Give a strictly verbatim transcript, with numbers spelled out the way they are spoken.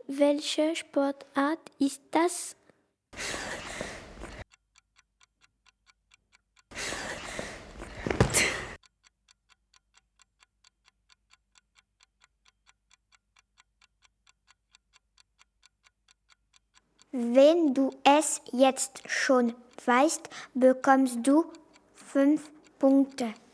welche Sportart ist das? Wenn du es jetzt schon weißt, bekommst du fünf Punkte.